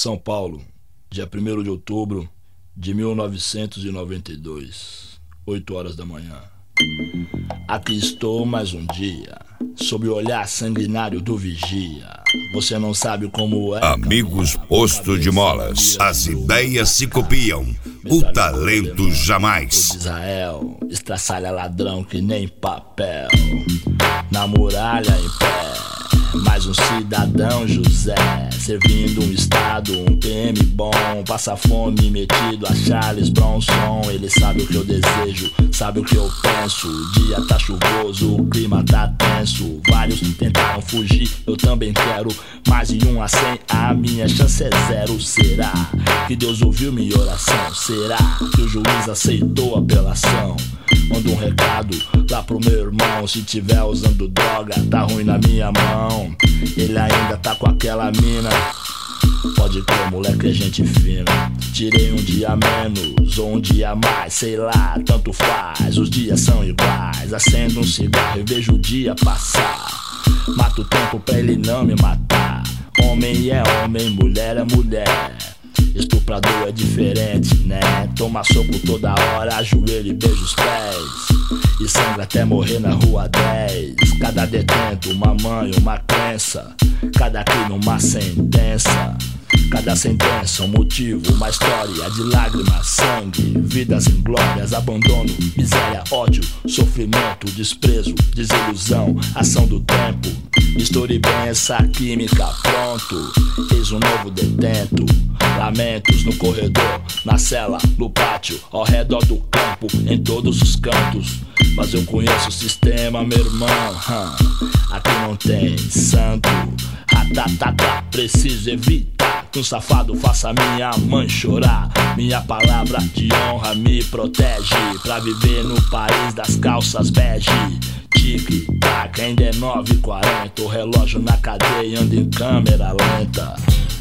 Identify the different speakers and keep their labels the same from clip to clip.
Speaker 1: São Paulo, dia 1º de outubro de 1992, 8 horas da manhã. Aqui estou mais um dia, sob o olhar sanguinário do vigia. Você não sabe como é.
Speaker 2: Amigos Posto de Molas, as ideias se copiam, o talento jamais.
Speaker 1: O de Israel estraçalha ladrão que nem papel. Na muralha em pé, mais um cidadão José, servindo um estado, um PM bom, passa fome metido a Charles Bronson. Ele sabe o que eu desejo, sabe o que eu penso. O dia tá chuvoso, o clima tá tenso. Vários tentaram fugir, eu também quero. Mais de 1 a 100, a minha chance é 0. Será que Deus ouviu minha oração? Será que o juiz aceitou a apelação? Manda um recado lá pro meu irmão. Se tiver usando droga, tá ruim na minha mão. Ele ainda tá com aquela mina. Pode crer, moleque, é gente fina. Tirei um dia menos ou um dia mais, sei lá, tanto faz. Os dias são iguais. Acendo um cigarro e vejo o dia passar. Mato o tempo pra ele não me matar. Homem é homem, mulher é mulher. Estuprador é diferente, né? Toma soco toda hora, ajoelha e beija os pés. E sangra até morrer na rua 10. Cada detento, uma mãe, uma crença. Cada crime, uma sentença. Cada sentença, um motivo, uma história de lágrimas, sangue, vidas inglórias, abandono, miséria, ódio, sofrimento, desprezo, desilusão, ação do tempo. Misture bem essa química, pronto. Eis um novo detento. Lamentos no corredor, na cela, no pátio, ao redor do campo, em todos os cantos. Mas eu conheço o sistema, meu irmão. Aqui não tem santo. Preciso evitar que um safado faça minha mãe chorar. Minha palavra de honra me protege pra viver no país das calças bege. Tic-tac, ainda é 9h40. O relógio na cadeia anda em câmera lenta.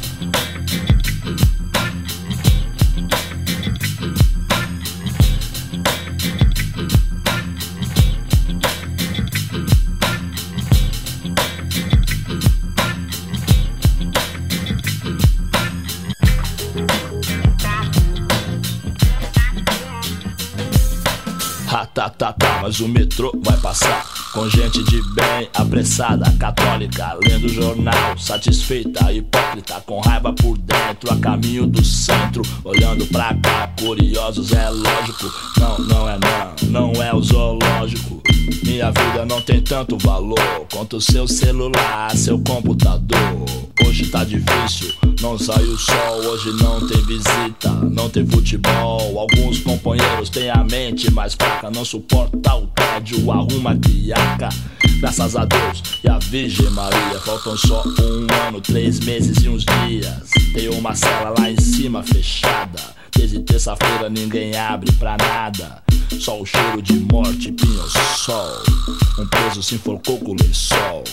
Speaker 1: Mas o metrô vai passar com gente de bem, apressada, católica, lendo jornal, satisfeita, hipócrita, com raiva por dentro, a caminho do centro, olhando pra cá, curiosos, é lógico. Não é o zoológico. Minha vida não tem tanto valor quanto seu celular, seu computador. Hoje tá difícil, não sai o sol. Hoje não tem visita, não tem futebol. Alguns companheiros têm a mente mais fraca, não suporta o tédio, arruma criaca. Graças a Deus e a Virgem Maria, faltam só 1 ano, 3 meses e uns dias. Tem uma cela lá em cima fechada. Desde terça-feira ninguém abre pra nada. Só o cheiro de morte, pinho-sol. Um preso se enforcou com o lençol.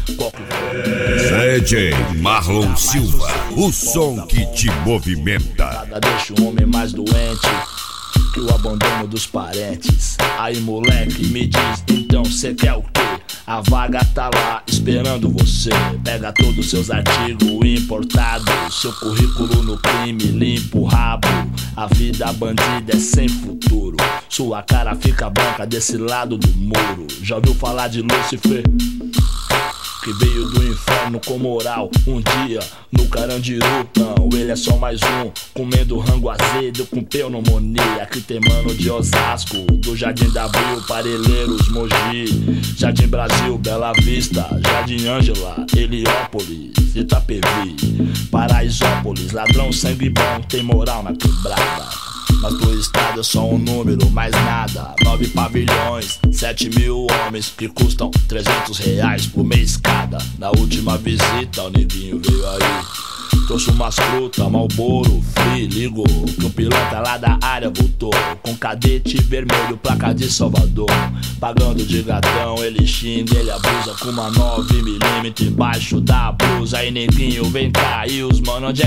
Speaker 2: DJ Marlon Silva, o som que te movimenta.
Speaker 1: Nada deixa o homem mais doente que o abandono dos parentes. Aí moleque, me diz, então cê quer o quê? A vaga tá lá esperando você. Pega todos os seus artigos importados, seu currículo no crime, limpa o rabo. A vida bandida é sem futuro. Sua cara fica branca desse lado do muro. Já ouviu falar de Lúcifer? Que veio do inferno com moral. Um dia no Carandiru, não, ele é só mais um, comendo rango azedo com pneumonia. Aqui tem mano de Osasco, do Jardim da Abril, Parelheiros, Mogi, Jardim Brasil, Bela Vista, Jardim Ângela, Heliópolis, Itapevi, Paraisópolis. Ladrão sangue bom, tem moral na quebrada. Mas pro estado é só um número, mais nada. 9 pavilhões, 7.000 homens que custam R$300 por mês cada. Na última visita o neguinho veio aí, trouxe umas frutas, Marlboro, Free, ligou que o piloto lá da área voltou com cadete vermelho, placa de Salvador. Pagando de gatão, ele xinga, ele abusa com uma 9mm embaixo da blusa. Aí neguinho vem cá, e os mano onde é que tá?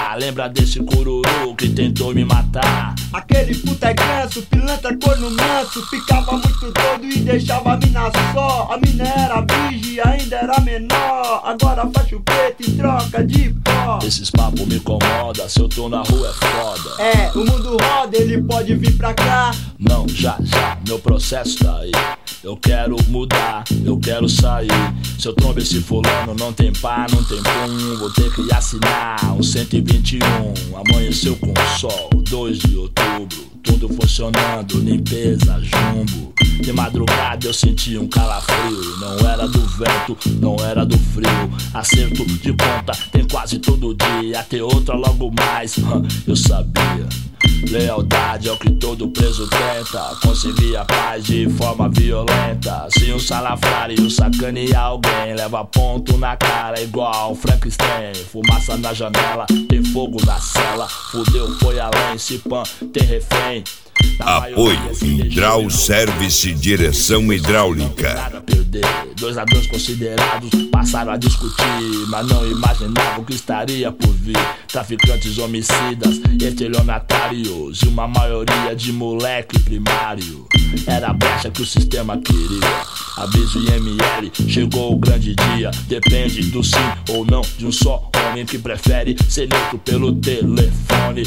Speaker 1: matar. Lembra desse cururu que tentou me matar?
Speaker 3: Aquele puta é ganso, pilantra corno manso. Ficava muito doido e deixava a mina só. A mina era virgem e ainda era menor. Agora faz o preto em troca de pó.
Speaker 1: Esses papos me incomoda, se eu tô na rua é foda.
Speaker 3: É, o mundo roda, ele pode vir pra cá.
Speaker 1: Não, já, meu processo tá aí. Eu quero mudar, eu quero sair. Se eu trombo esse fulano, não tem pá, não tem pum. Vou ter que assinar um 121. Amanheceu com sol, 2 de outubro. Tudo funcionando, limpeza, jumbo. De madrugada eu senti um calafrio. Não era do vento, não era do frio. Acerto de conta tem quase todo dia. Ter outra logo mais, eu sabia. Lealdade é o que todo preso tenta. Conseguir a paz de forma violenta. Se um salafrário sacanear alguém, leva ponto na cara igual Frankenstein. Fumaça na janela, tem fogo na cela. Fudeu, foi além, se pan, tem refém.
Speaker 2: Apoio Hidral Service Direção Hidráulica.
Speaker 1: Nada a perder. 2 ladrões considerados passaram a discutir, mas não imaginavam que estaria por vir. Traficantes homicidas, estelionatários e uma maioria de moleque primário. Era a brecha que o sistema queria. Aviso IML, chegou o grande dia. Depende do sim ou não de um só homem que prefere ser neutro pelo telefone.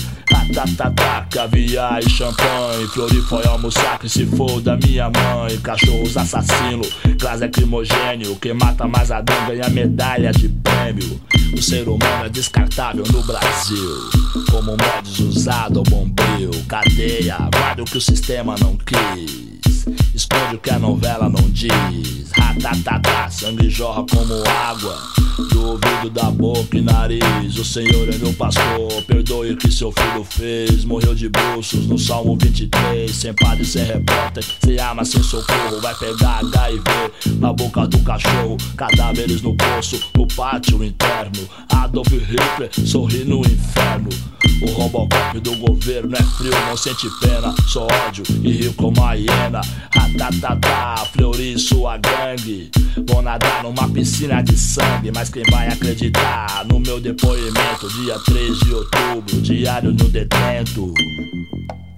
Speaker 1: Caviar e champanhe. Flori foi almoçar que se for da minha mãe. Cachorros assassino, gás lacrimogênio. Quem mata mais Adão ganha medalha de prêmio. O ser humano é descartável no Brasil, como mods usado ao bombril. Cadeia, guarda o que o sistema não quis. Esconde o que a novela não diz. Ratatatá, sangue jorra como água do ouvido, da boca e nariz. O Senhor é meu pastor, perdoe o que seu filho fez. Morreu de bruços no Salmo 23. Sem padre, sem repórter, sem arma, sem socorro. Vai pegar HIV na boca do cachorro. Cadáveres no poço, no pátio interno. Adolf Hitler sorri no inferno. O Robocop do governo é frio, não sente pena. Só ódio e rio como a hiena. Ratatatá, Fleury e sua gangue vão nadar numa piscina de sangue. Mas quem vai acreditar no meu depoimento? Dia 3 de outubro, diário no detento.